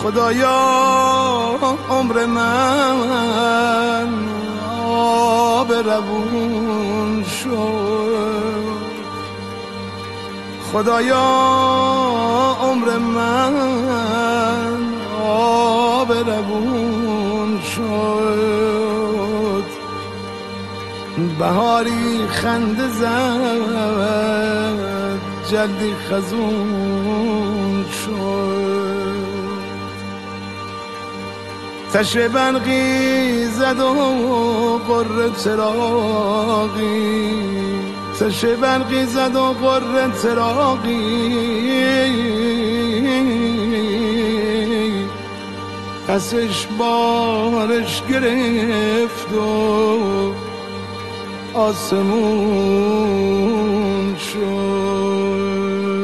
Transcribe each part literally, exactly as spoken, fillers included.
خدایا عمر من آب روون شد، خدایا عمر من آب روون شد، بهاری خنده زد جلدی خزون شد، تشه برقی زد و قره چراغی، تشه برقی زد و قره چراغی، پسش بارش گرفت و آسمون شد.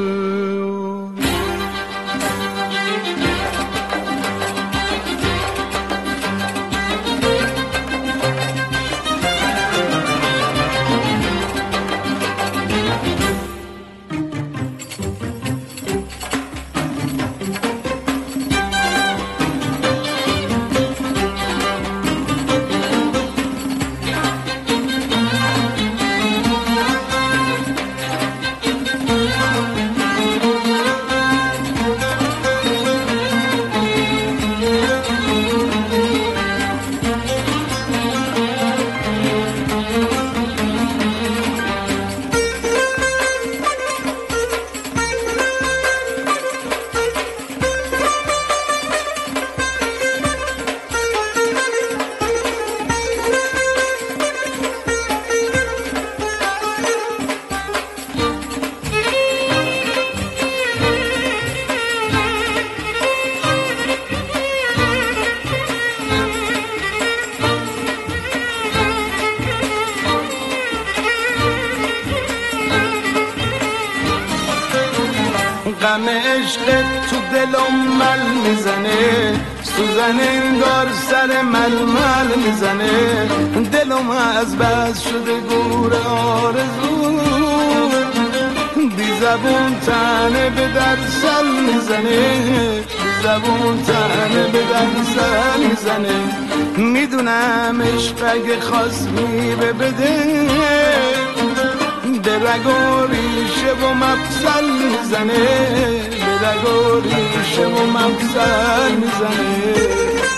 غم عشقت تو دلم مل میزنه، سوزن انگار سر ململ میزنه، دلم از بس شده گور آرزو، بی زبون تنه به در سل میزنه، بی زبون تنه به در سل میزنه، میدونم عشق اگه خواست میره بده، به رگ و ریشه و مفصل میزنه، به رگ و ریشه و مفصل میزنه.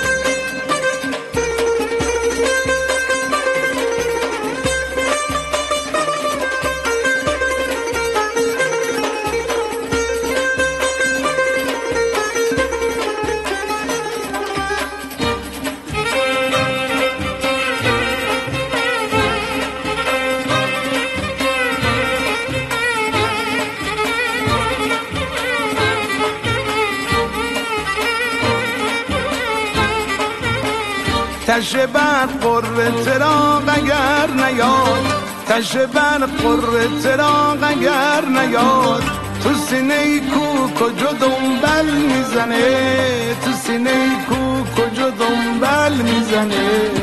تشه بر قره چراغ اگر نیاد، تشه بر قره چراغ اگر نیاد، تو سینه کو کجا دنبل میزنه، تو سینه کو کجا دنبل میزنه.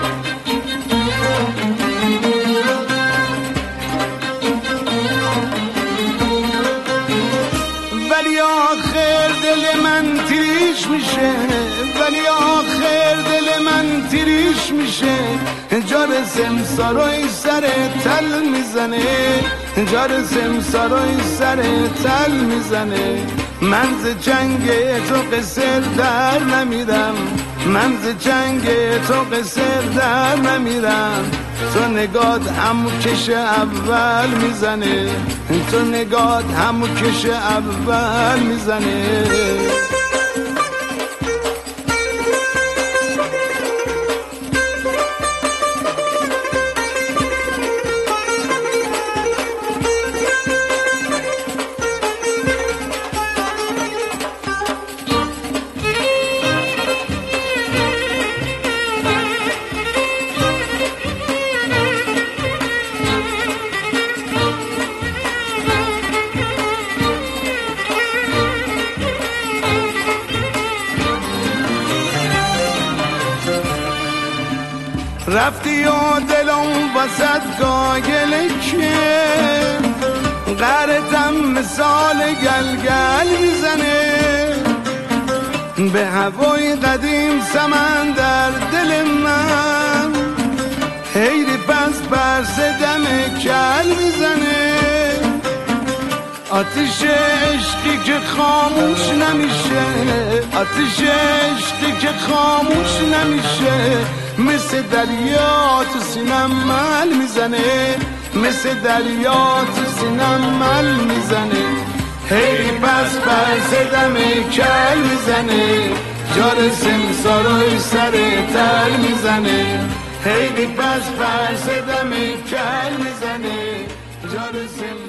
ولی آخر دل من تیریش میشه، ولی آخر دل من تیریش میشه، جار سمسارای سر تل میزنه، جار سمسارای سر تل میزنه. من ز جنگ تو قصر در نمیرم، من ز جنگ تو قصر در نمیرم، تو نگات همو کش اول میزنه، تو نگات همو کش اول میزنه. رفتی و دلم وسط گاگله که قرتم مثال گلگل میزنه، به هوای قدیم سمندر دل من حیری پس پرس دم کل میزنه آتش عشقی که خاموش نمیشه آتش عشقی که خاموش نمیشه مثل دریا تو سینم مل میزنه مثل دریا تو سینم مل میزنه هی پس پس دم کل میزنه جار سمساروی سر تل میزنه هی پس پس دم کل میزنه جار سمساروی